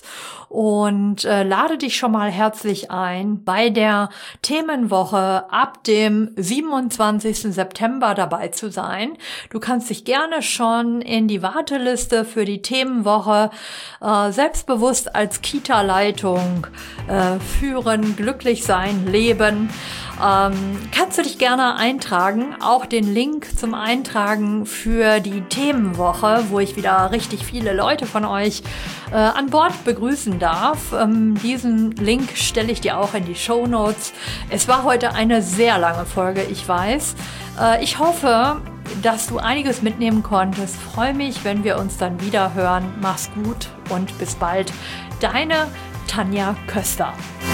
Speaker 1: und äh, lade dich schon mal herzlich ein, bei der Themenwoche ab dem siebenundzwanzigsten September dabei zu sein. Du kannst dich gerne schon in die Warteliste für die Themenwoche äh, selbstbewusst als Kita-Leitung äh, führen, glücklich sein, leben. Ähm, kannst du dich gerne eintragen, auch den Link zum Eintragen für die Themenwoche, wo ich wieder richtig viele Leute von euch äh, an Bord begrüßen darf. Ähm, diesen Link stelle ich dir auch in die Shownotes. Es war heute eine sehr lange Folge, ich weiß. Äh, ich hoffe, dass du einiges mitnehmen konntest. Freue mich, wenn wir uns dann wieder hören. Mach's gut und bis bald. Deine Tanja Köster.